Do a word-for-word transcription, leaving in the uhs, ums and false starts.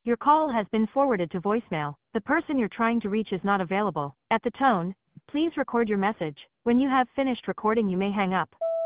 Your call has been forwarded to voicemail. The person you're trying to reach is not available. At the tone, please record your message. When you have finished recording, you may hang up.